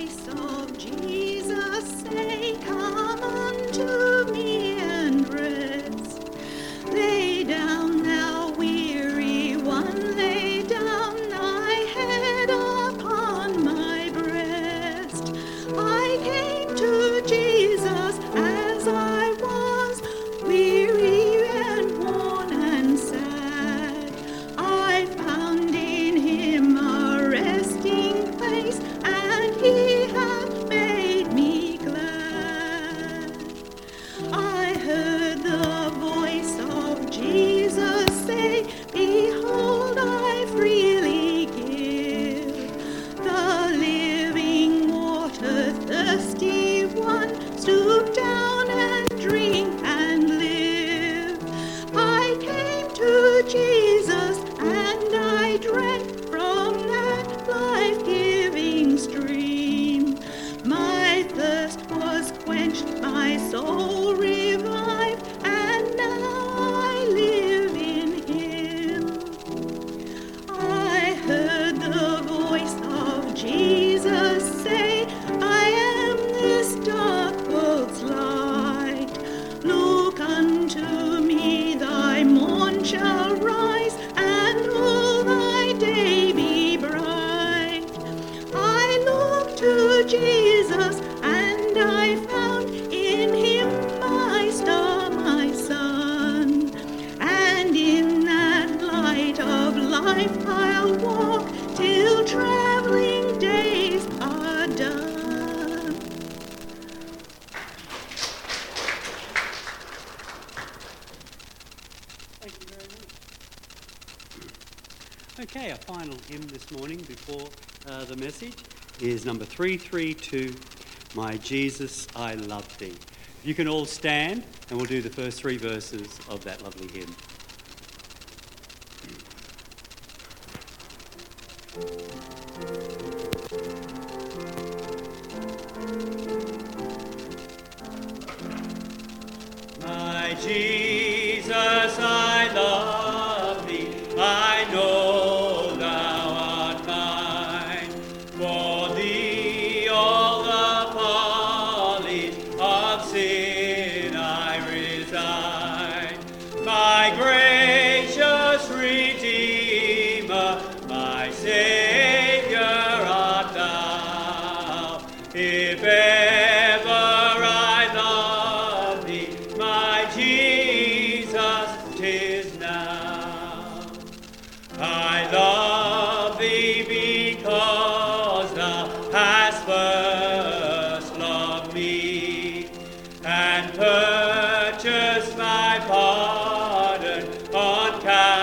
voice of Jesus say, come unto me and rest. Lay down thou weary one, lay down thy head upon my breast. I came to Jesus as I was, weary and worn and sad. I found in him a resting place, and he hath made me glad. I heard the voice of Jesus say, behold, I freely give the living water. Thirsty one, stoop down and drink and live. I came to Jesus and I drank from that life-giving stream. My thirst was quenched, my soul revived, and now I live in him. I heard the voice of Jesus say, I am this dark world's light. Look unto me, thy morn shall rise, and all thy day be bright. I looked to Jesus, and I found in him my star, my sun. And in that light of life I'll walk till traveling days are done. Thank you very much. Okay, our final hymn this morning before the message is number 332, My Jesus, I Love Thee. You can all stand and we'll do the first three verses of that lovely hymn. My Jesus, I love thee, I know thou art mine. For thee all the follies of sin I resign. My gracious Redeemer, my Saviour art thou. If ever I love thee, my Jesus, 'tis now. I love thee because thou hast first loved me and purchased my pardon on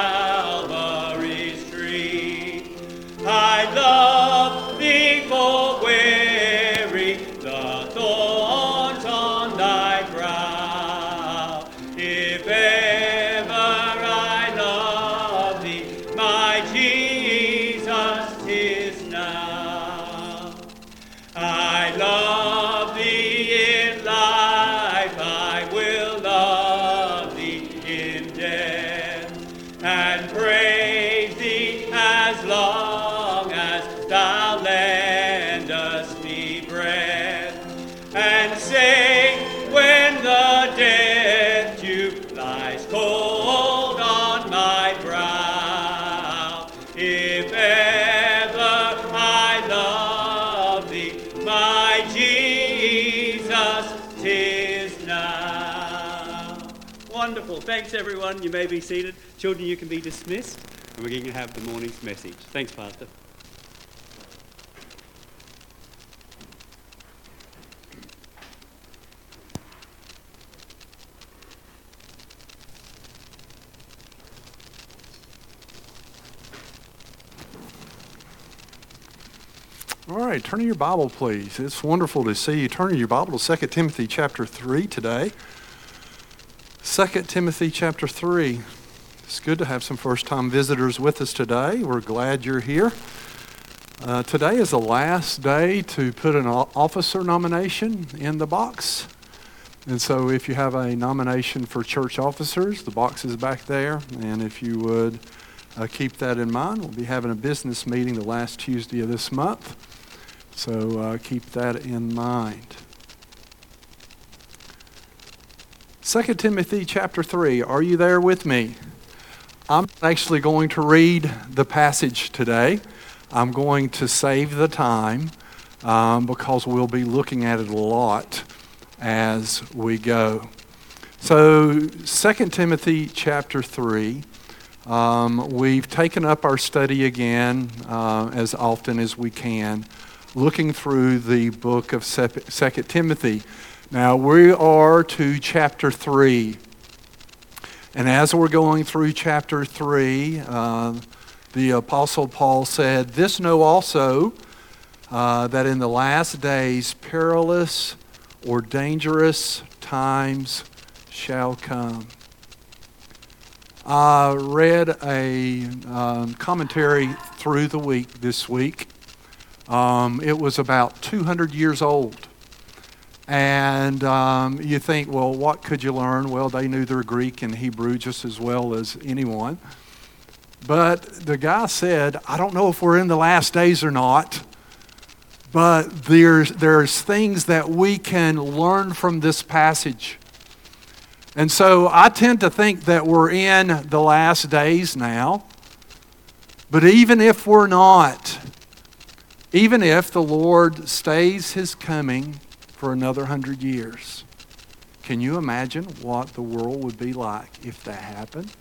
Calvary's tree. I love thee for weary the thorns on thy brow. If ever I love thee, my Jesus, 'tis now. I love thee in life, I will love thee in death, and praise thee as long as thou lendest me breath, and sing when the death dew lies cold on my brow. If ever I love thee, my Jesus, 'tis now. Wonderful. Thanks, everyone. You may be seated. Children, you can be dismissed, and we're going to have the morning's message. Thanks, Pastor. All right, turn to your Bible, please. It's wonderful to see you. Turn your Bible to 2 Timothy chapter 3 today. 2 Timothy chapter 3. It's good to have some first-time visitors with us today. We're glad you're here. Today is the last day to put an officer nomination in the box. And so if you have a nomination for church officers, the box is back there. And if you would keep that in mind, we'll be having a business meeting the last Tuesday of this month. So keep that in mind. 2 Timothy chapter 3. Are you there with me? I'm actually going to read the passage today. I'm going to save the time because we'll be looking at it a lot as we go. So 2 Timothy chapter 3. We've taken up our study again as often as we can, looking through the book of 2 Timothy. Now we are to chapter 3. And as we're going through chapter 3, the Apostle Paul said, "This know also, that in the last days perilous or dangerous times shall come." I read a commentary through the week this week. It was about 200 years old. And you think, well, what could you learn? Well, they knew their Greek and Hebrew just as well as anyone. But the guy said, I don't know if we're in the last days or not, but there's things that we can learn from this passage. And so I tend to think that we're in the last days now. But even if we're not, even if the Lord stays His coming for another 100 years, can you imagine what the world would be like if that happened?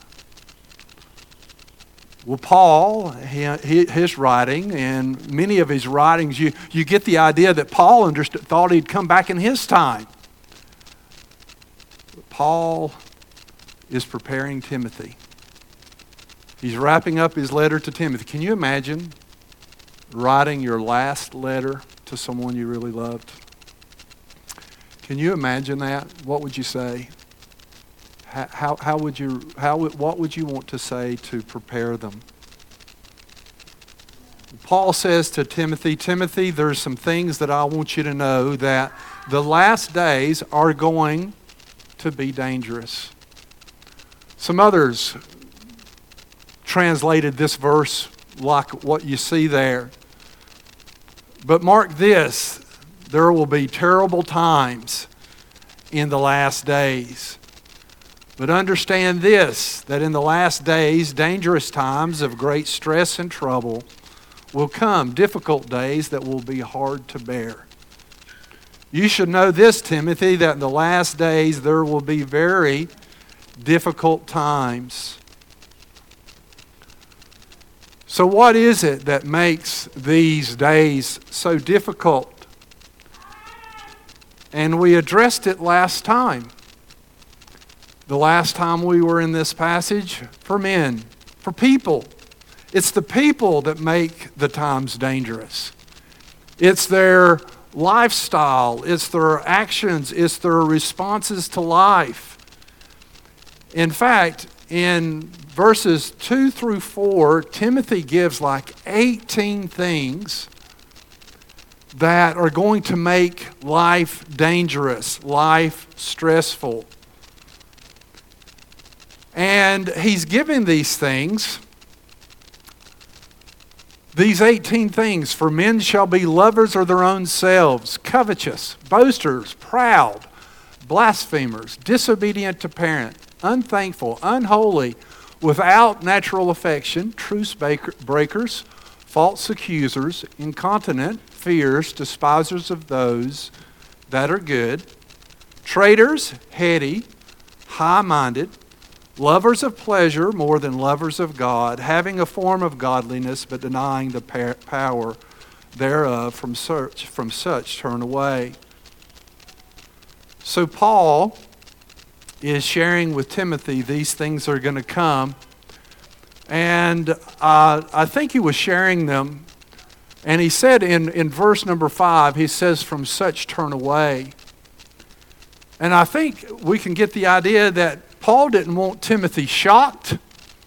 Well, Paul, his writing, and many of his writings, you get the idea that Paul thought he'd come back in his time. Paul is preparing Timothy. He's wrapping up his letter to Timothy. Can you imagine writing your last letter to someone you really loved? Can you imagine that? What would you say? What would you want to say to prepare them? Paul says to Timothy, Timothy, there's some things that I want you to know, that the last days are going to be dangerous. Some others translated this verse like what you see there. But mark this, there will be terrible times in the last days. But understand this, that in the last days, dangerous times of great stress and trouble will come, difficult days that will be hard to bear. You should know this, Timothy, that in the last days there will be very difficult times. So what is it that makes these days so difficult? And we addressed it last time. The last time we were in this passage, for men, for people. It's the people that make the times dangerous. It's their lifestyle, it's their actions, it's their responses to life. In fact, in verses 2 through 4, Timothy gives like 18 things that are going to make life dangerous, life stressful. And he's giving these things, these 18 things. For men shall be lovers of their own selves, covetous, boasters, proud, blasphemers, disobedient to parents, unthankful, unholy, without natural affection, truce breakers, false accusers, incontinent, fierce, despisers of those that are good, traitors, heady, high-minded, lovers of pleasure more than lovers of God, having a form of godliness but denying the power thereof. From such turn away. So Paul is sharing with Timothy these things are going to come. And I think he was sharing them. And he said in verse number 5, he says, from such turn away. And I think we can get the idea that Paul didn't want Timothy shocked,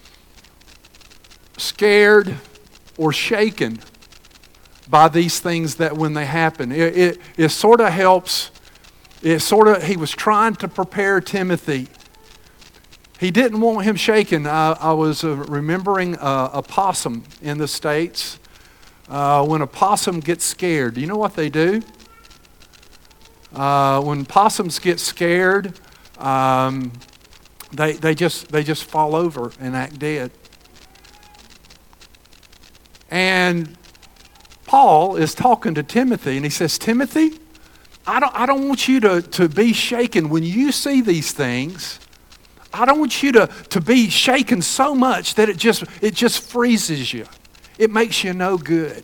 scared, or shaken by these things that when they happen. It sort of helps. He was trying to prepare Timothy. He didn't want him shaken. I was remembering a possum in the States when a possum gets scared, do you know what they do? When possums get scared, they just fall over and act dead. And Paul is talking to Timothy, and he says, Timothy, I don't want you to be shaken when you see these things. I don't want you to be shaken so much that it just freezes you. It makes you no good.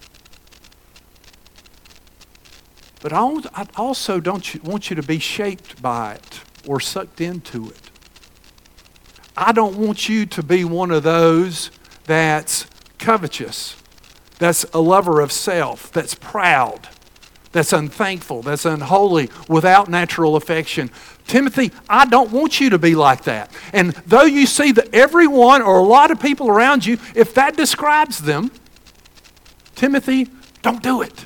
But I also don't want you to be shaped by it or sucked into it. I don't want you to be one of those that's covetous, that's a lover of self, that's proud, that's unthankful, that's unholy, without natural affection. Timothy, I don't want you to be like that. And though you see that everyone or a lot of people around you, if that describes them, Timothy, don't do it.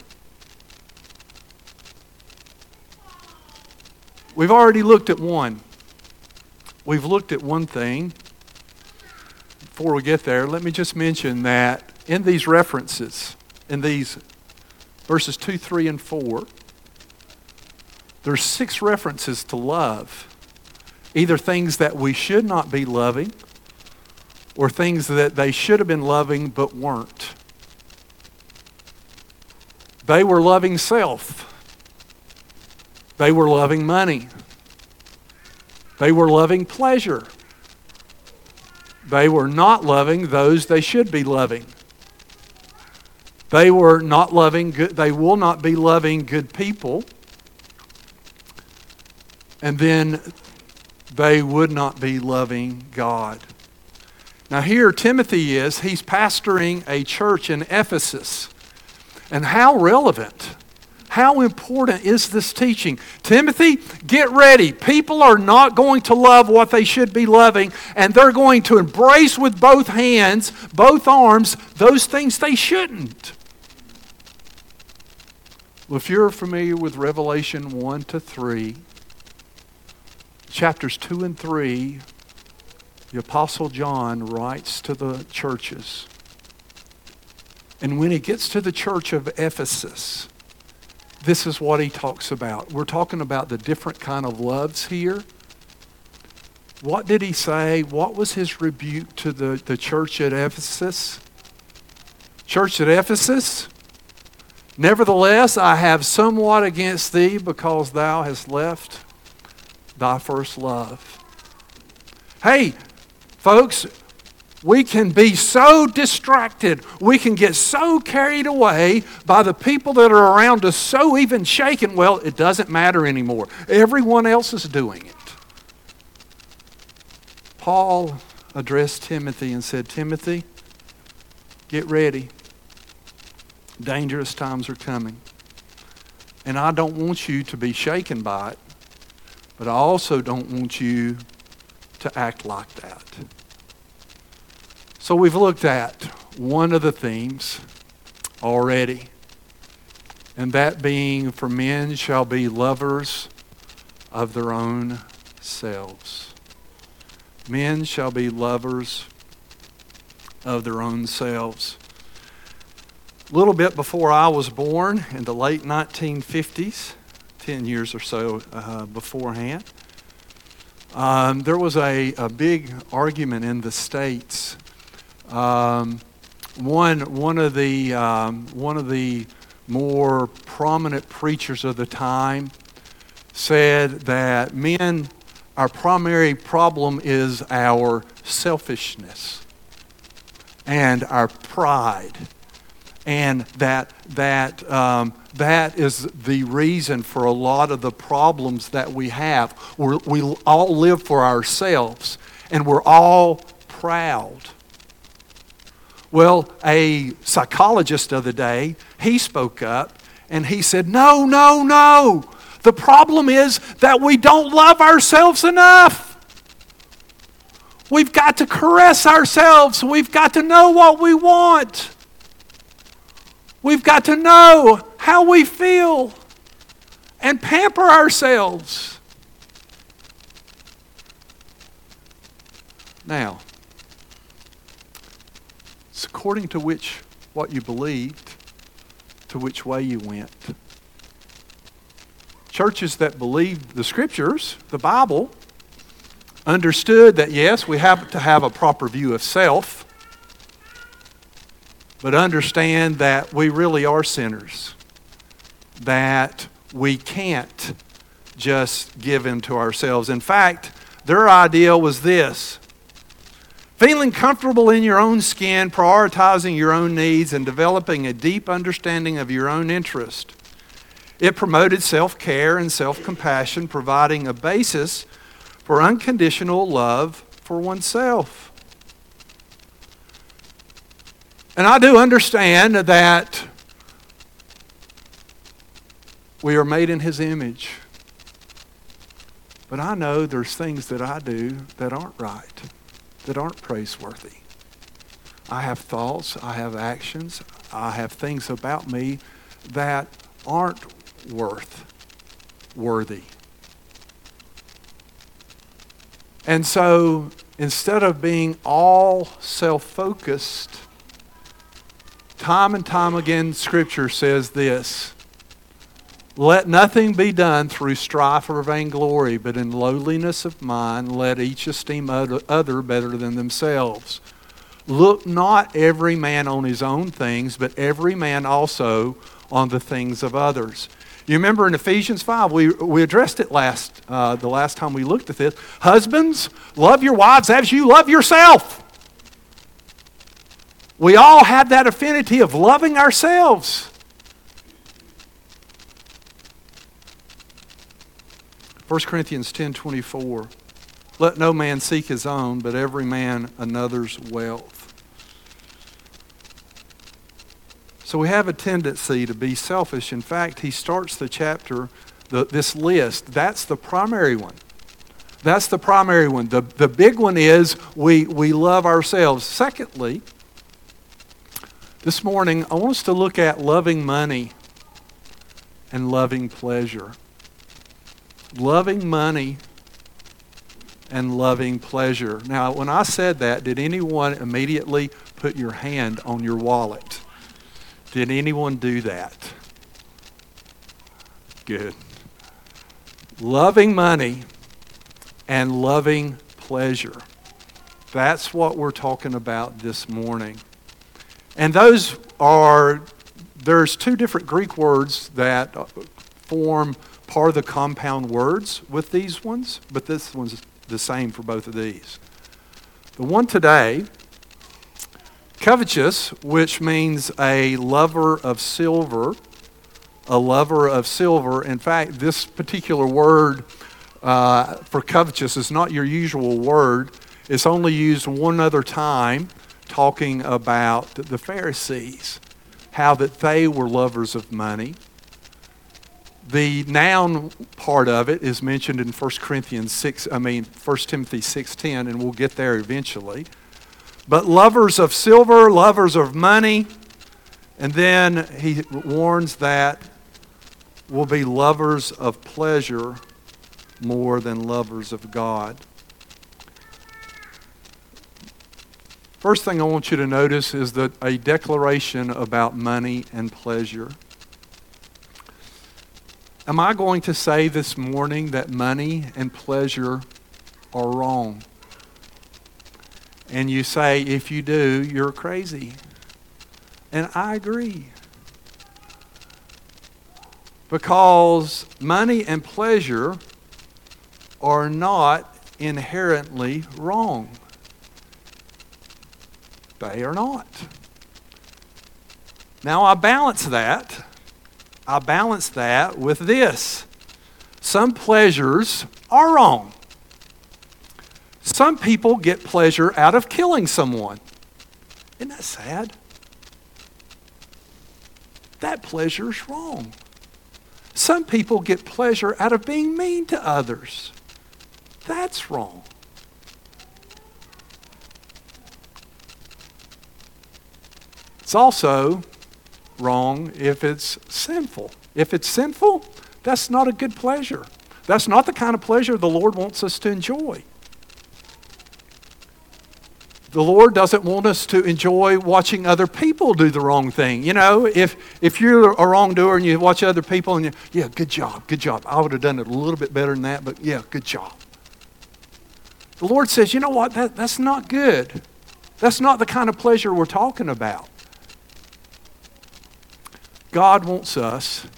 We've already looked at one. We've looked at one thing. Before we get there, let me just mention that in these references, in these verses 2, 3, and 4, there's 6 references to love. Either things that we should not be loving or things that they should have been loving but weren't. They were loving self. They were loving money. They were loving pleasure. They were not loving those they should be loving. They were not loving good. They will not be loving good people. And then they would not be loving God. Now here Timothy is. He's pastoring a church in Ephesus. And how relevant, how important is this teaching? Timothy, get ready. People are not going to love what they should be loving, and they're going to embrace with both hands, both arms, those things they shouldn't. Well, if you're familiar with Revelation 1 to 3, chapters 2 and 3, the Apostle John writes to the churches. And when he gets to the church of Ephesus, this is what he talks about. We're talking about the different kind of loves here. What did he say? What was his rebuke to the church at Ephesus? Church at Ephesus, nevertheless, I have somewhat against thee because thou hast left thy first love. Hey, folks, we can be so distracted. We can get so carried away by the people that are around us, so even shaken. Well, it doesn't matter anymore. Everyone else is doing it. Paul addressed Timothy and said, Timothy, get ready. Dangerous times are coming. And I don't want you to be shaken by it, but I also don't want you to act like that. So we've looked at one of the themes already, and that being, for men shall be lovers of their own selves. Men shall be lovers of their own selves. A little bit before I was born, in the late 1950s, 10 years or so beforehand, there was a big argument in the States. One of the more prominent preachers of the time said that men, our primary problem is our selfishness and our pride, and that is the reason for a lot of the problems that we have. We all live for ourselves, and we're all proud. Well, a psychologist of the day, he spoke up and he said, no. The problem is that we don't love ourselves enough. We've got to caress ourselves. We've got to know what we want. We've got to know how we feel and pamper ourselves. Now, according to which what you believed to which way you went. Churches that believed the Scriptures, the Bible, understood that, yes, we have to have a proper view of self, but understand that we really are sinners, that we can't just give in to ourselves. In fact, their idea was this: feeling comfortable in your own skin, prioritizing your own needs, and developing a deep understanding of your own interest. It promoted self-care and self-compassion, providing a basis for unconditional love for oneself. And I do understand that we are made in His image. But I know there's things that I do that aren't right, that aren't praiseworthy. I have thoughts, I have actions, I have things about me that aren't worthy. And so instead of being all self-focused, time and time again Scripture says this: let nothing be done through strife or vainglory, but in lowliness of mind let each esteem other better than themselves. Look not every man on his own things, but every man also on the things of others. You remember in Ephesians 5, we addressed it the last time we looked at this. Husbands, love your wives as you love yourself. We all have that affinity of loving ourselves. 1 Corinthians 10:24. Let no man seek his own, but every man another's wealth. So we have a tendency to be selfish. In fact, he starts the chapter, this list. That's the primary one. That's the primary one. The big one is we love ourselves. Secondly, this morning, I want us to look at loving money and loving pleasure. Loving money and loving pleasure. Now, when I said that, did anyone immediately put your hand on your wallet? Did anyone do that? Good. Loving money and loving pleasure. That's what we're talking about this morning. And there's two different Greek words that form part of the compound words with these ones, but this one's the same for both of these. The one today, covetous, which means a lover of silver, a lover of silver. In fact, this particular word for covetous is not your usual word. It's only used one other time, talking about the Pharisees, how that they were lovers of money. The noun part of it is mentioned in 1 Timothy 6:10, and we'll get there eventually. But lovers of silver, lovers of money, and then he warns that we'll be lovers of pleasure more than lovers of God. First thing I want you to notice is that a declaration about money and pleasure. Am I going to say this morning that money and pleasure are wrong? And you say, if you do, you're crazy. And I agree. Because money and pleasure are not inherently wrong. They are not. Now I balance that with this. Some pleasures are wrong. Some people get pleasure out of killing someone. Isn't that sad? That pleasure's wrong. Some people get pleasure out of being mean to others. That's wrong. It's also wrong if it's sinful. If it's sinful, that's not a good pleasure. That's not the kind of pleasure the Lord wants us to enjoy. The Lord doesn't want us to enjoy watching other people do the wrong thing. You know, if you're a wrongdoer and you watch other people and yeah, good job. I would have done it a little bit better than that, but yeah, good job. The Lord says, you know what, that's not good. That's not the kind of pleasure we're talking about. God wants us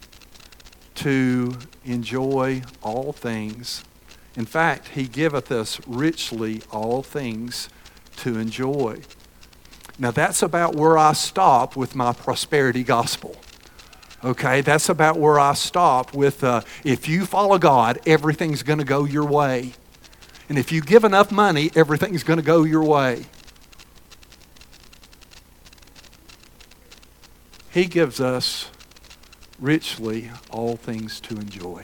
to enjoy all things. In fact, He giveth us richly all things to enjoy. Now that's about where I stop with my prosperity gospel. Okay, that's about where I stop with if you follow God, everything's going to go your way. And if you give enough money, everything's going to go your way. He gives us richly all things to enjoy.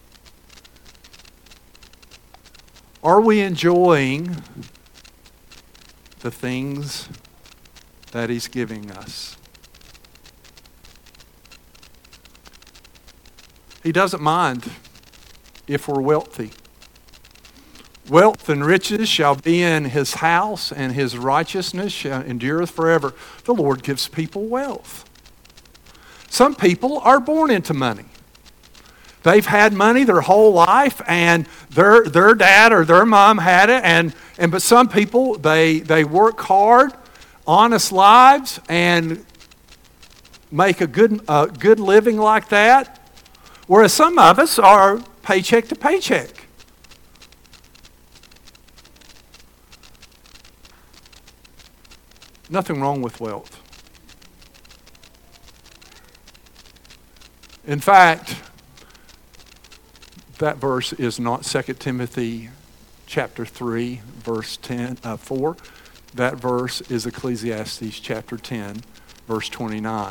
Are we enjoying the things that He's giving us? He doesn't mind if we're wealthy. Wealth and riches shall be in His house, and His righteousness shall endureth forever. The Lord gives people wealth. Some people are born into money. They've had money their whole life, and their dad or their mom had it. But some people, they work hard, honest lives, and make a good living like that. Whereas some of us are paycheck to paycheck. Nothing wrong with wealth. In fact, that verse is not 2 Timothy chapter 3, verse 4. That verse is Ecclesiastes chapter 10, verse 29.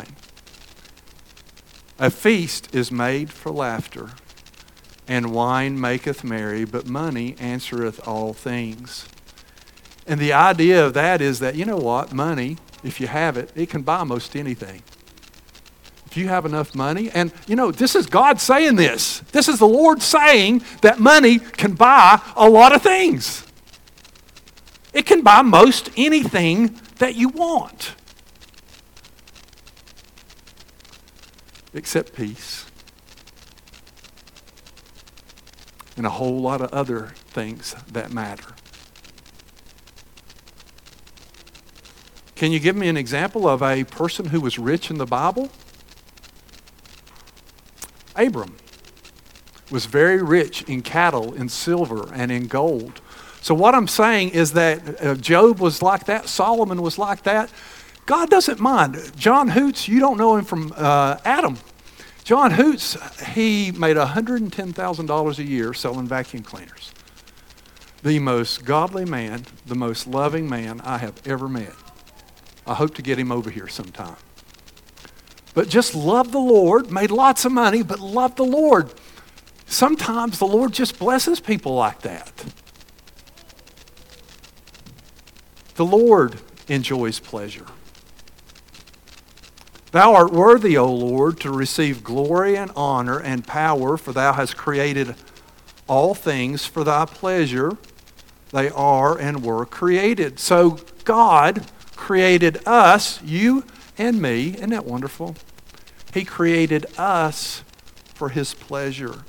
A feast is made for laughter, and wine maketh merry, but money answereth all things. And the idea of that is that, you know what, money, if you have it, it can buy most anything. If you have enough money, and you know, this is God saying this. This is the Lord saying that money can buy a lot of things. It can buy most anything that you want. Except peace. And a whole lot of other things that matter. Can you give me an example of a person who was rich in the Bible? Abram was very rich in cattle, in silver, and in gold. So what I'm saying is that Job was like that. Solomon was like that. God doesn't mind. John Hoots, you don't know him from Adam. John Hoots, he made $110,000 a year selling vacuum cleaners. The most godly man, the most loving man I have ever met. I hope to get him over here sometime. But just loved the Lord, made lots of money, but loved the Lord. Sometimes the Lord just blesses people like that. The Lord enjoys pleasure. Thou art worthy, O Lord, to receive glory and honor and power, for thou hast created all things for thy pleasure. They are and were created. So God created us, you and me. Isn't that wonderful? He created us for His pleasure.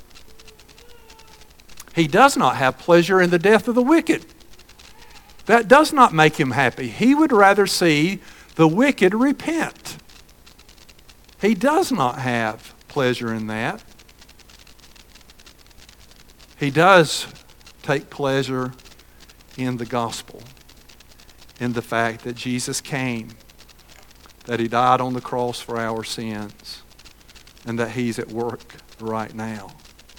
He does not have pleasure in the death of the wicked. That does not make Him happy. He would rather see the wicked repent. He does not have pleasure in that. He does take pleasure in the gospel, in the fact that Jesus came, that He died on the cross for our sins, and that He's at work right now.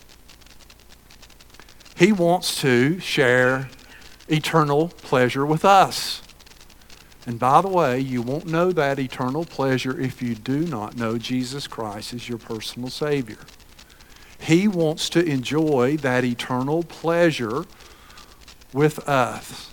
He wants to share eternal pleasure with us. And by the way, you won't know that eternal pleasure if you do not know Jesus Christ as your personal Savior. He wants to enjoy that eternal pleasure with us.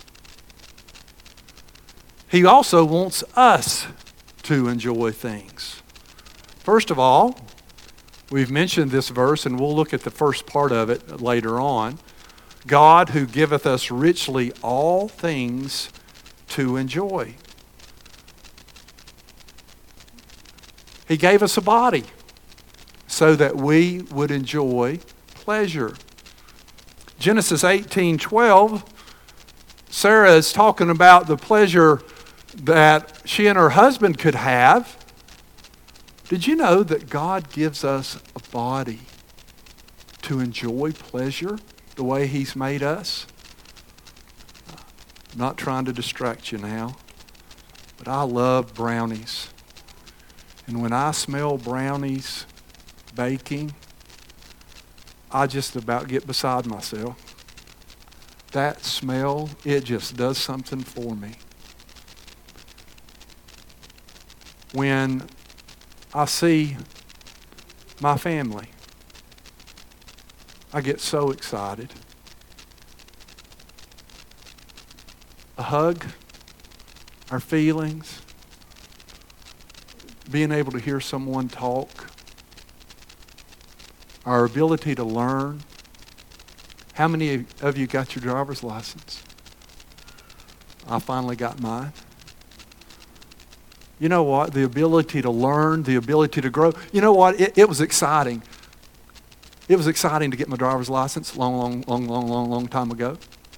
He also wants us to enjoy things. First of all, we've mentioned this verse, and we'll look at the first part of it later on. God, who giveth us richly all things to enjoy. He gave us a body so that we would enjoy pleasure. Genesis 18:12, Sarah is talking about the pleasure that she and her husband could have. Did you know that God gives us a body to enjoy pleasure the way He's made us? I'm not trying to distract you now, but I love brownies. And when I smell brownies baking, I just about get beside myself. That smell, it just does something for me. When I see my family, I get so excited. A hug, our feelings, being able to hear someone talk, our ability to learn. How many of you got your driver's license? I finally got mine. You know what? The ability to learn, the ability to grow. You know what? It was exciting. It was exciting to get my driver's license long time ago.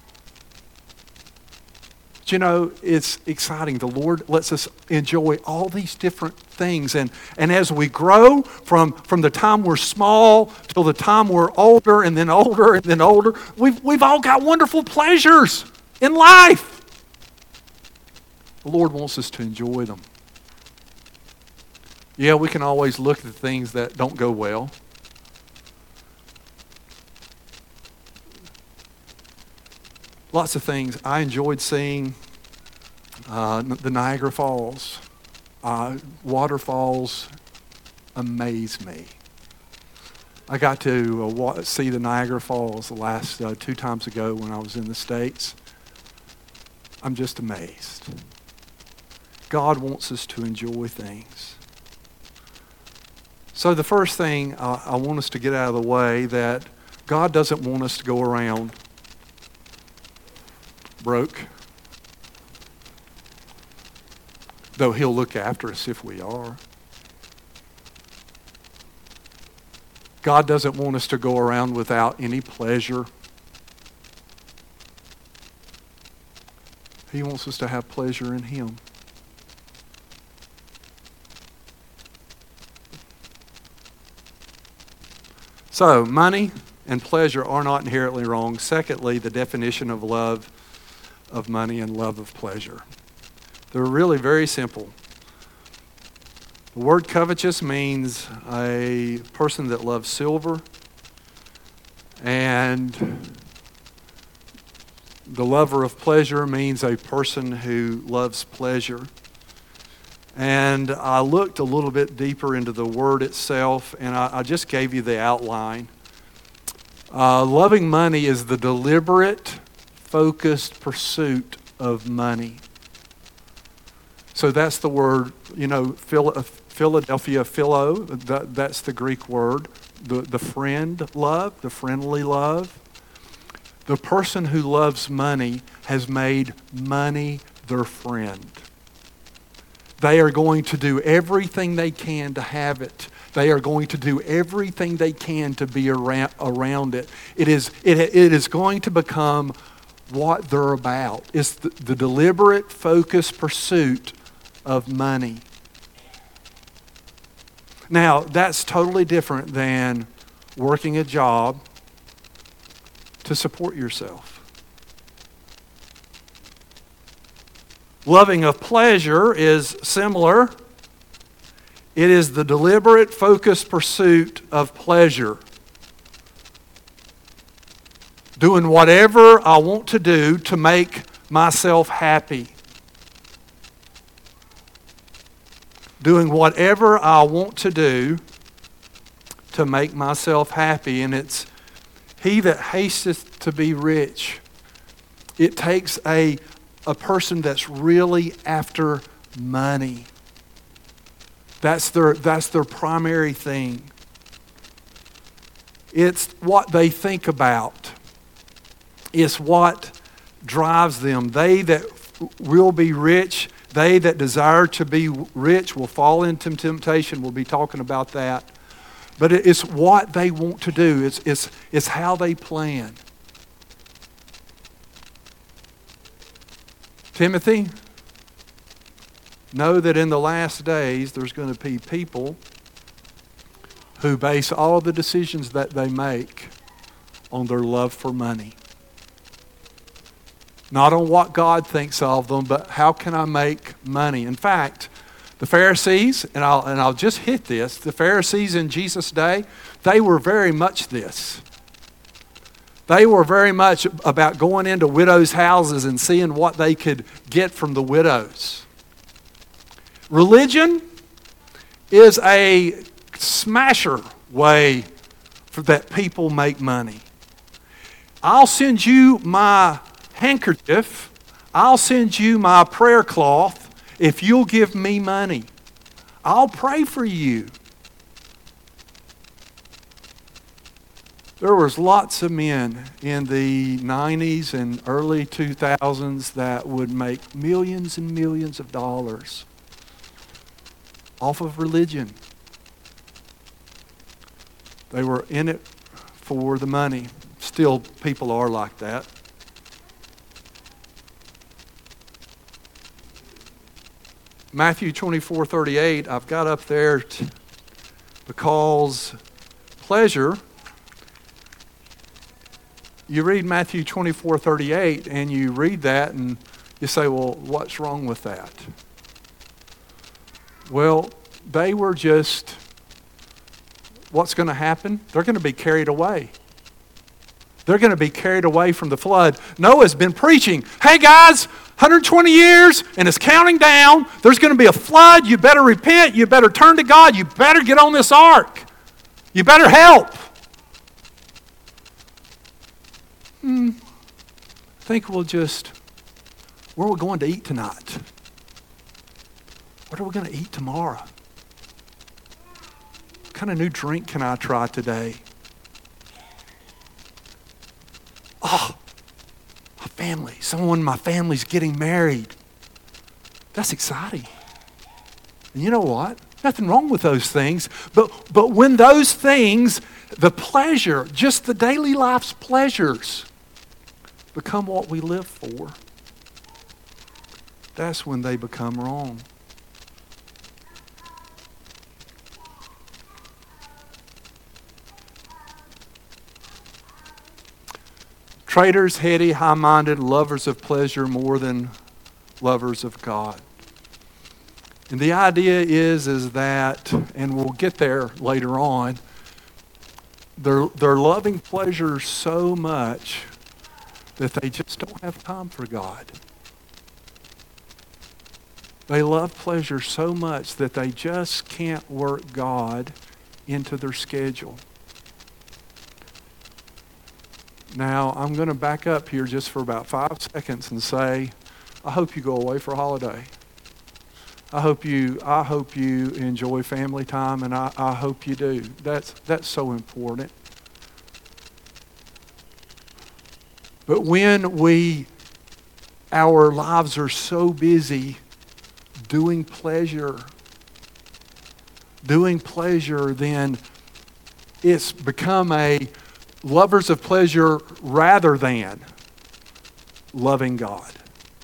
But you know, it's exciting. The Lord lets us enjoy all these different things. And as we grow from the time we're small till the time we're older and then older and then older, we've all got wonderful pleasures in life. The Lord wants us to enjoy them. Yeah, we can always look at the things that don't go well. Lots of things. I enjoyed seeing the Niagara Falls. Waterfalls amaze me. I got to see the Niagara Falls the last 2 times ago when I was in the States. I'm just amazed. God wants us to enjoy things. So the first thing I want us to get out of the way, that God doesn't want us to go around broke, though He'll look after us if we are. God doesn't want us to go around without any pleasure. He wants us to have pleasure in Him. So, money and pleasure are not inherently wrong. Secondly, the definition of love of money and love of pleasure. They're really very simple. The word covetous means a person that loves silver, and the lover of pleasure means a person who loves pleasure. And I looked a little bit deeper into the word itself, and I just gave you the outline. Loving money is the deliberate, focused pursuit of money. So that's the word, Philadelphia, philo, that's the Greek word. The friend love, the friendly love. The person who loves money has made money their friend. They are going to do everything they can to have it. They are going to do everything they can to be around it. It is going to become what they're about. It's the deliberate, focused pursuit of money. Now, that's totally different than working a job to support yourself. Loving of pleasure is similar. It is the deliberate, focused pursuit of pleasure. Doing whatever I want to do to make myself happy. Doing whatever I want to do to make myself happy. And it's he that hasteth to be rich. It takes a person that's really after money. That's their primary thing. It's what they think about. It's what drives them. They that will be rich. They that desire to be rich will fall into temptation. We'll be talking about that. But it's what they want to do. It's how they plan. Timothy, know that in the last days there's going to be people who base all the decisions that they make on their love for money. Not on what God thinks of them, but how can I make money? In fact, the Pharisees, and I'll just hit this, the Pharisees in Jesus' day, they were very much this. They were very much about going into widows' houses and seeing what they could get from the widows. Religion is a smasher way that people make money. I'll send you my handkerchief. I'll send you my prayer cloth if you'll give me money. I'll pray for you. There was lots of men in the 90s and early 2000s that would make millions and millions of dollars off of religion. They were in it for the money. Still, people are like that. Matthew 24:38, I've got up there because pleasure. You read Matthew 24:38 and you read that and you say, well, what's wrong with that? Well, they were just, what's going to happen? They're going to be carried away. They're going to be carried away from the flood. Noah's been preaching, hey guys, 120 years and it's counting down. There's going to be a flood. You better repent. You better turn to God. You better get on this ark. You better help. I think we'll just, where are we going to eat tonight? What are we going to eat tomorrow? What kind of new drink can I try today? Oh, my family. Someone in my family's getting married. That's exciting. And you know what? Nothing wrong with those things. But when those things, the pleasure, just the daily life's pleasures, become what we live for, that's when they become wrong. Traitors, heady, high-minded, lovers of pleasure more than lovers of God. And the idea is that, and we'll get there later on, they're loving pleasure so much that they just don't have time for God. They love pleasure so much that they just can't work God into their schedule. Now, I'm going to back up here just for about 5 seconds and say, I hope you go away for a holiday. I hope you enjoy family time, and I hope you do. That's so important. But when our lives are so busy doing pleasure, then it's become a lovers of pleasure rather than loving God.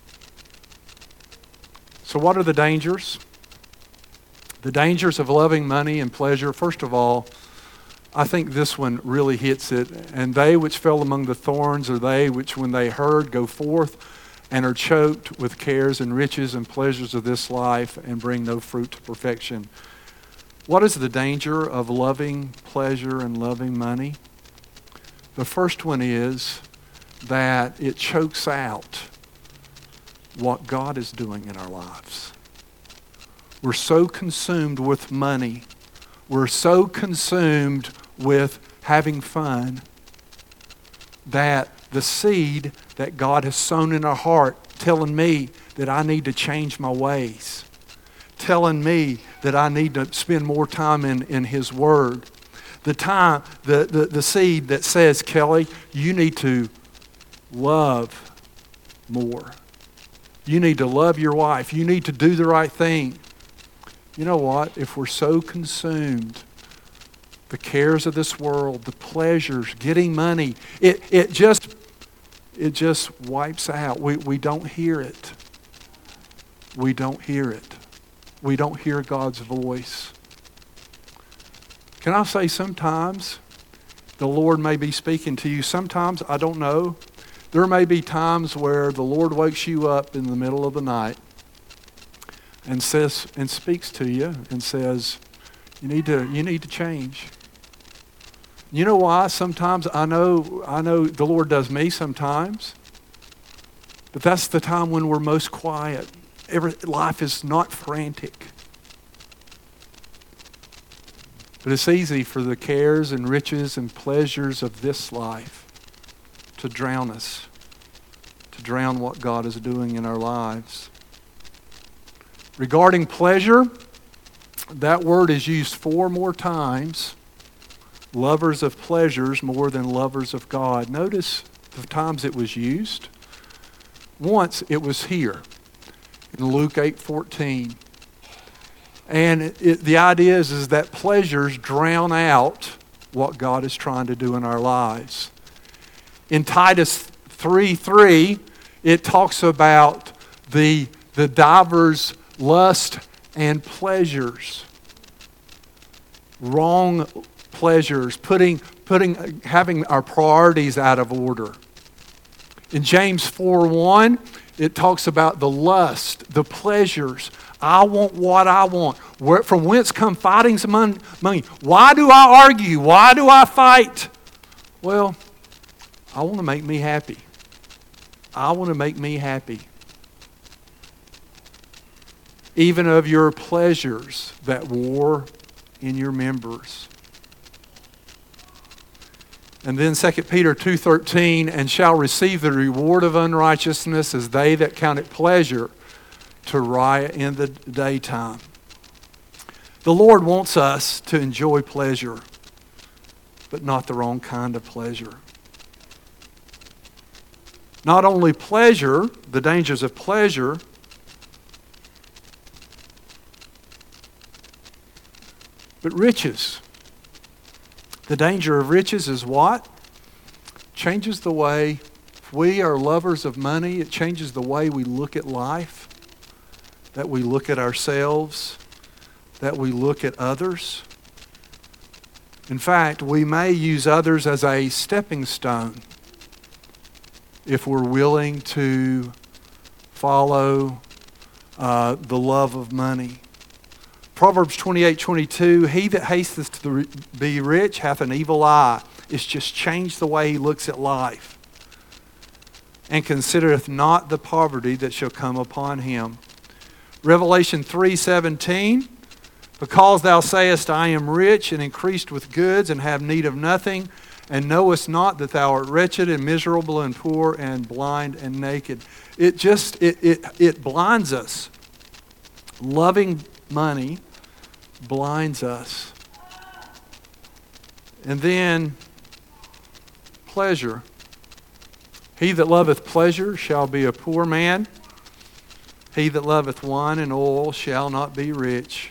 So what are the dangers? The dangers of loving money and pleasure, first of all, I think this one really hits it. And they which fell among the thorns are they which when they heard go forth and are choked with cares and riches and pleasures of this life and bring no fruit to perfection. What is the danger of loving pleasure and loving money? The first one is that it chokes out what God is doing in our lives. We're so consumed with money. We're so consumed with having fun that the seed that God has sown in our heart, telling me that I need to change my ways, telling me that I need to spend more time in His Word, the seed that says, Kelly, you need to love more. You need to love your wife. You need to do the right thing. You know what? If we're so consumed, the cares of this world, the pleasures, getting money, it just wipes out. We don't hear it. We don't hear it. We don't hear God's voice. Can I say sometimes the Lord may be speaking to you? Sometimes, I don't know. There may be times where the Lord wakes you up in the middle of the night and speaks to you and says, you need to change. You know why? Sometimes I know the Lord does me sometimes, but that's the time when we're most quiet. Life is not frantic. But it's easy for the cares and riches and pleasures of this life to drown us, to drown what God is doing in our lives. Regarding pleasure, that word is used 4 more times. Lovers of pleasures more than lovers of God. Notice the times it was used. Once it was here in Luke 8:14. And the idea is that pleasures drown out what God is trying to do in our lives. In Titus 3:3, it talks about the divers lust and pleasures. Wrong pleasures, having our priorities out of order. In James 4:1, it talks about the lust, the pleasures. I want what I want. From whence come fightings among you? Why do I argue? Why do I fight? Well, I want to make me happy. I want to make me happy. Even of your pleasures that war in your members. And then 2 Peter 2:13, and shall receive the reward of unrighteousness as they that count it pleasure to riot in the daytime. The Lord wants us to enjoy pleasure, but not the wrong kind of pleasure. Not only pleasure, the dangers of pleasure, but riches. The danger of riches is what? Changes the way, if we are lovers of money, it changes the way we look at life, that we look at ourselves, that we look at others. In fact, we may use others as a stepping stone if we're willing to follow the love of money. Proverbs 28:22, he that hasteth to be rich hath an evil eye. It's just changed the way he looks at life. And considereth not the poverty that shall come upon him. Revelation 3:17, because thou sayest, I am rich and increased with goods and have need of nothing, and knowest not that thou art wretched and miserable and poor and blind and naked. It blinds us. Loving money blinds us. And then pleasure. He that loveth pleasure shall be a poor man. He that loveth wine and oil shall not be rich.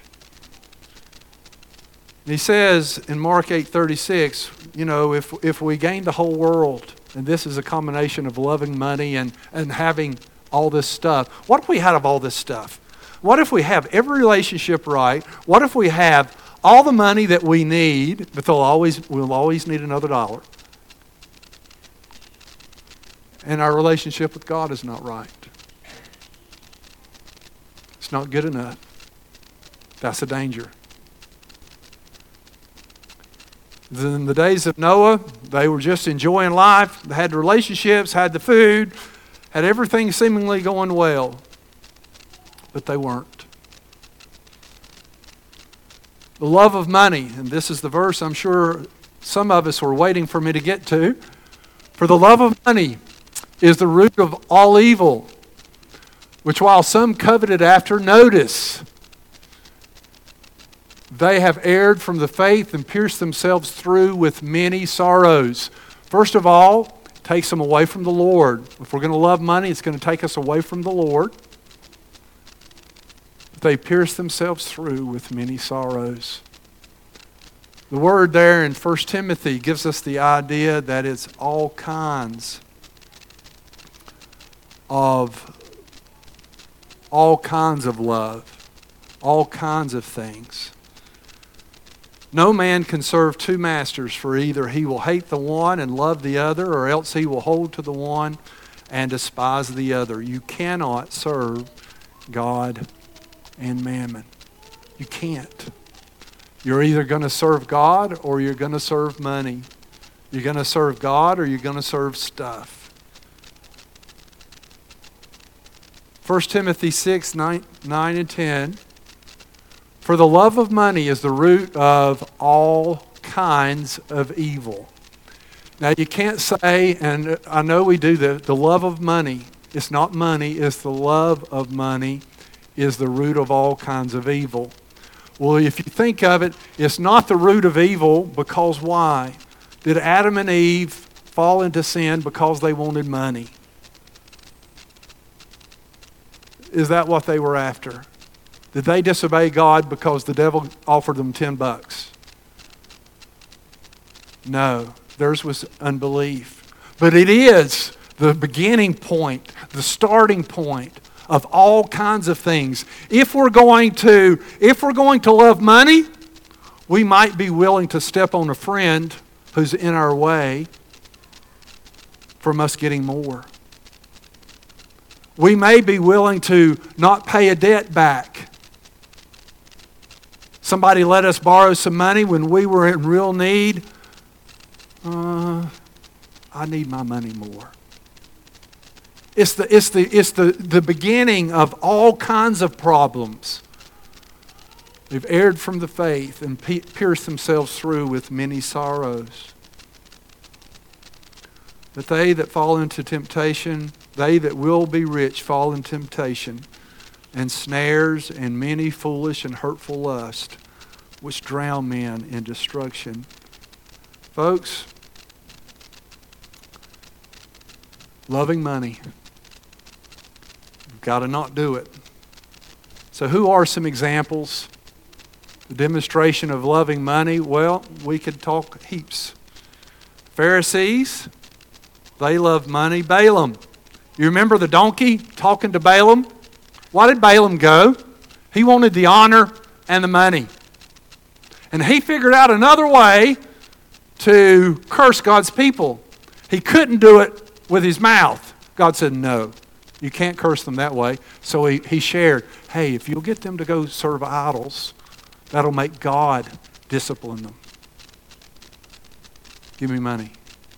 And he says in Mark 8:36, if we gain the whole world, and this is a combination of loving money and having all this stuff. What if we had of all this stuff? What if we have every relationship right? What if we have all the money that we need, but we'll always need another dollar? And our relationship with God is not right. It's not good enough. That's a danger. In the days of Noah, they were just enjoying life. They had the relationships, had the food, had everything seemingly going well. But they weren't. The love of money, and this is the verse I'm sure some of us were waiting for me to get to. For the love of money is the root of all evil, which while some coveted after, notice, they have erred from the faith and pierced themselves through with many sorrows. First of all, it takes them away from the Lord. If we're going to love money, it's going to take us away from the Lord. They pierce themselves through with many sorrows. The word there in 1 Timothy gives us the idea that it's all kinds of love, all kinds of things. No man can serve two masters, for either he will hate the one and love the other, or else he will hold to the one and despise the other. You cannot serve God and mammon. You can't. You're either going to serve God or you're going to serve money. You're going to serve God or you're going to serve stuff. 1 Timothy 6, 9 and 10. For the love of money is the root of all kinds of evil. Now you can't say, and I know we do that, the love of money. It's not money, it's the love of money is the root of all kinds of evil. Well, if you think of it, it's not the root of evil because why? Did Adam and Eve fall into sin because they wanted money? Is that what they were after? Did they disobey God because the devil offered them $10? No, theirs was unbelief. But it is the beginning point, the starting point of all kinds of things. If we're going to love money, we might be willing to step on a friend who's in our way from us getting more. We may be willing to not pay a debt back. Somebody let us borrow some money when we were in real need. I need my money more. It's the beginning of all kinds of problems. They've erred from the faith and pierced themselves through with many sorrows. But they that fall into temptation, they that will be rich fall in temptation and snares and many foolish and hurtful lusts, which drown men in destruction. Folks, loving money, you've got to not do it. So who are some examples? The demonstration of loving money, well, we could talk heaps. Pharisees, they loved money. Balaam, you remember the donkey talking to Balaam? Why did Balaam go? He wanted the honor and the money. And he figured out another way to curse God's people. He couldn't do it with his mouth. God said, no, you can't curse them that way. So he shared, hey, if you'll get them to go serve idols, that'll make God discipline them. Give me money.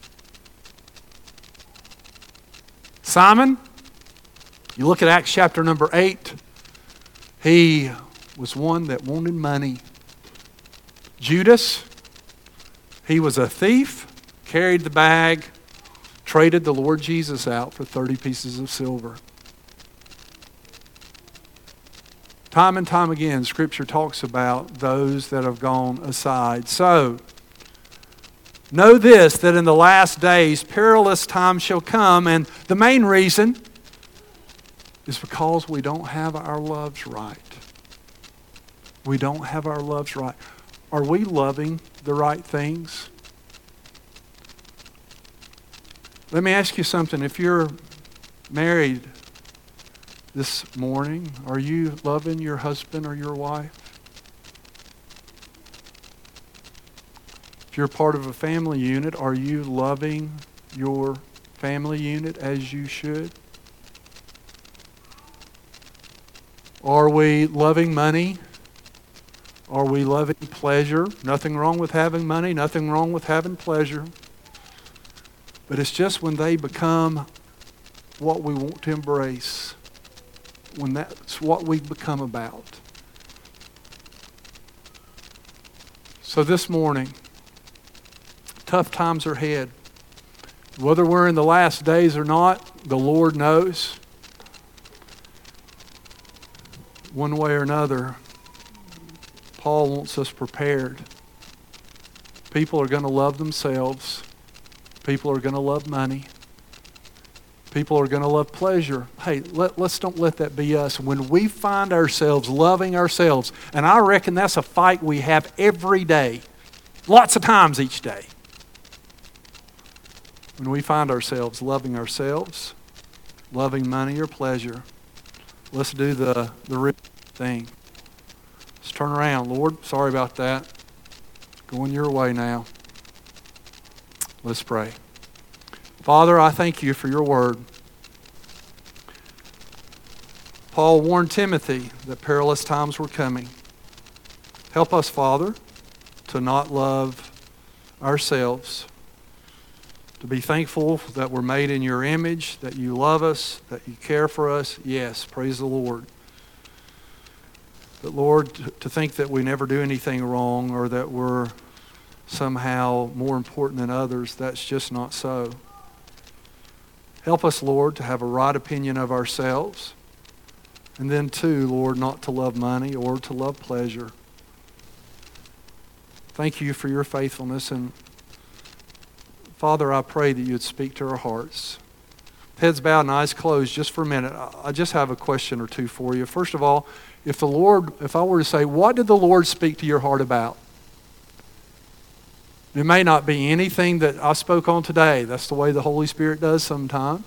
Simon, you look at Acts chapter number 8, he was one that wanted money. Judas, he was a thief, carried the bag, traded the Lord Jesus out for 30 pieces of silver. Time and time again, Scripture talks about those that have gone aside. So, know this, that in the last days perilous times shall come, and the main reason is because we don't have our loves right. We don't have our loves right. Are we loving the right things? Let me ask you something. If you're married this morning, are you loving your husband or your wife? If you're part of a family unit, are you loving your family unit as you should? Are we loving money? Are we loving pleasure? Nothing wrong with having money, nothing wrong with having pleasure. But it's just when they become what we want to embrace, when that's what we become about. So this morning, tough times are ahead. Whether we're in the last days or not, the Lord knows. One way or another, Paul wants us prepared. People are going to love themselves. People are going to love money. People are going to love pleasure. Hey, let's don't let that be us. When we find ourselves loving ourselves, and I reckon that's a fight we have every day, lots of times each day. When we find ourselves loving ourselves, loving money or pleasure, let's do the real thing. Let's turn around. Lord, sorry about that. Going your way now. Let's pray. Father, I thank you for your word. Paul warned Timothy that perilous times were coming. Help us, Father, to not love ourselves, to be thankful that we're made in your image, that you love us, that you care for us. Yes, praise the Lord. But Lord, to think that we never do anything wrong or that we're somehow more important than others, that's just not so. Help us, Lord, to have a right opinion of ourselves. And then too, Lord, not to love money or to love pleasure. Thank you for your faithfulness. And Father, I pray that you would speak to our hearts. Heads bowed and eyes closed just for a minute. I just have a question or two for you. First of all, if I were to say, what did the Lord speak to your heart about? It may not be anything that I spoke on today. That's the way the Holy Spirit does sometimes.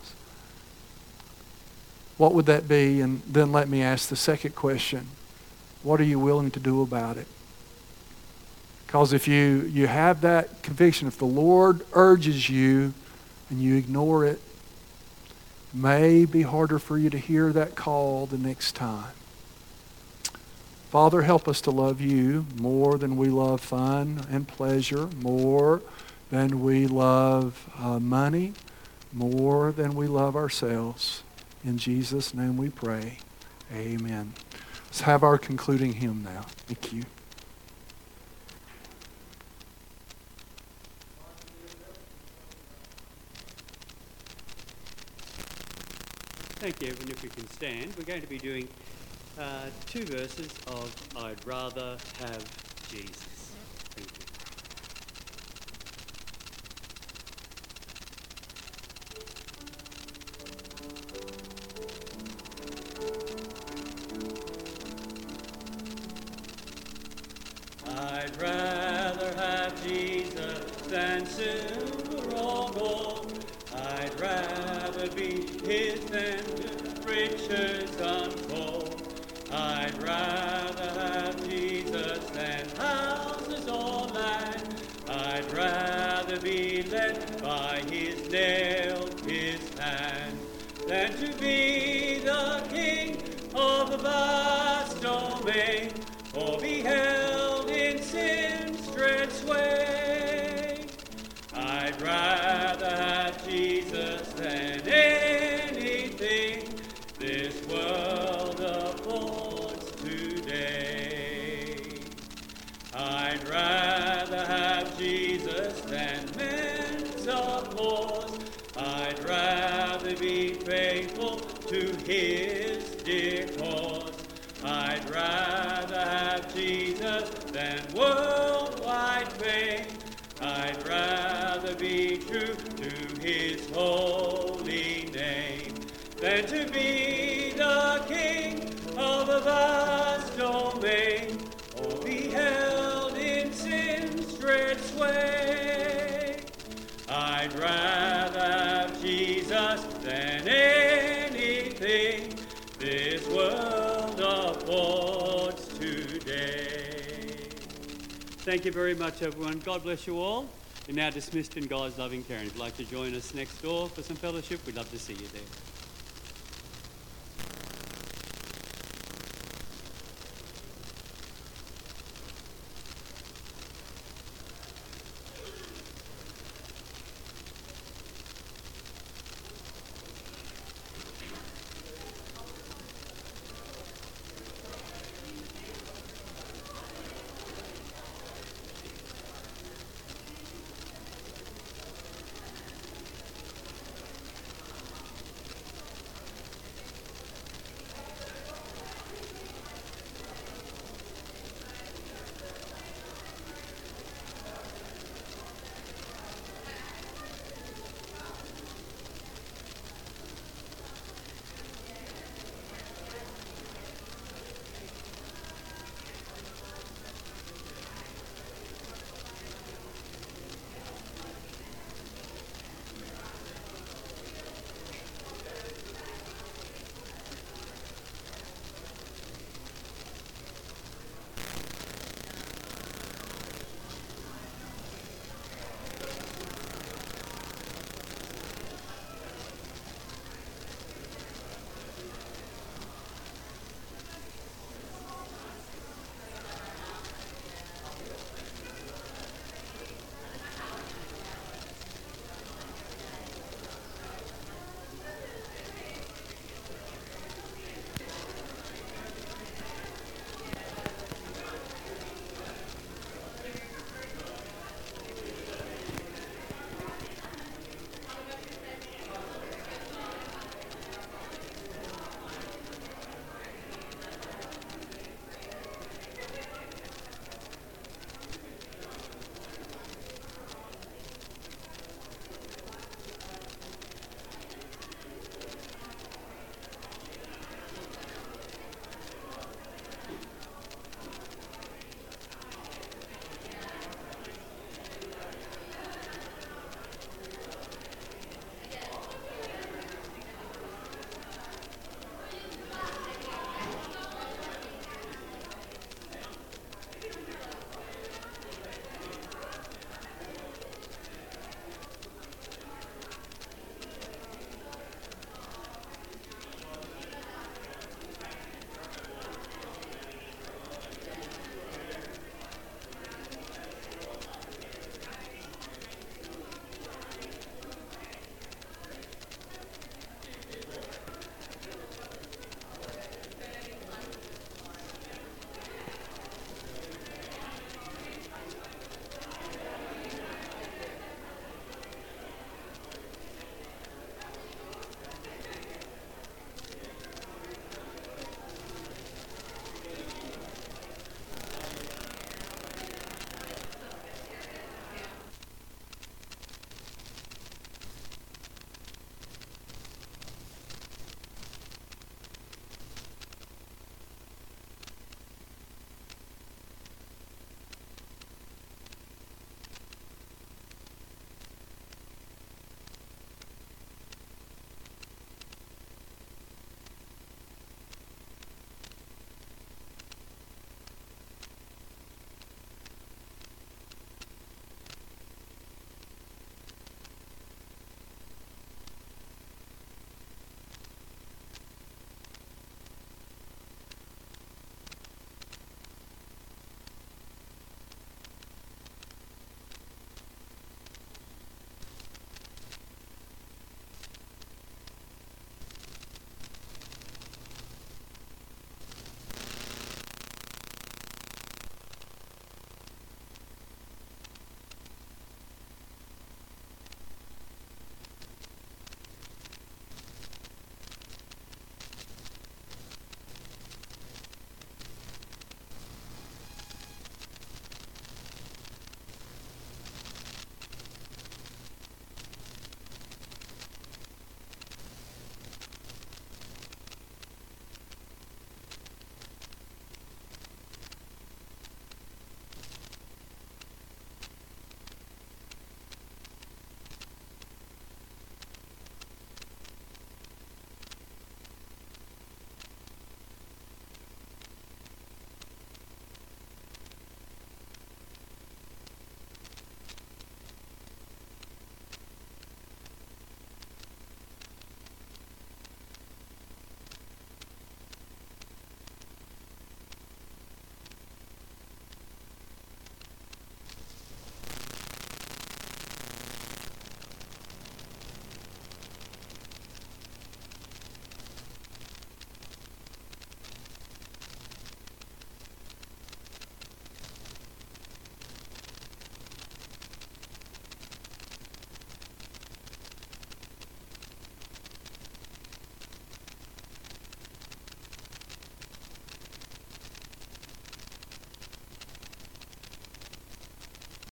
What would that be? And then let me ask the second question. What are you willing to do about it? Because if you have that conviction, if the Lord urges you and you ignore it, it may be harder for you to hear that call the next time. Father, help us to love you more than we love fun and pleasure, more than we love money, more than we love ourselves. In Jesus' name we pray. Amen. Let's have our concluding hymn now. Thank you. Thank you, everyone. If you can stand, we're going to be doing two verses of I'd Rather Have Jesus. Thank you. I'd rather have Jesus than silver or gold. I'd rather be his than riches untold. I'd rather have Jesus than houses or land. I'd rather be led by his nail pierced hand than to be the king of a vast domain, or be held in sin's dread sway. I'd rather have Jesus than anything this world affords today. I'd rather have Jesus than men's applause. I'd rather be faithful to his dear cause. I'd rather have Jesus than worldwide fame. I'd rather be true to his holy name than to be the king of a vast domain, or be held in sin's dread sway. I'd rather have Jesus than anything this world affords today. Thank you very much, everyone. God bless you all. You're now dismissed in God's loving care. And if you'd like to join us next door for some fellowship, we'd love to see you there.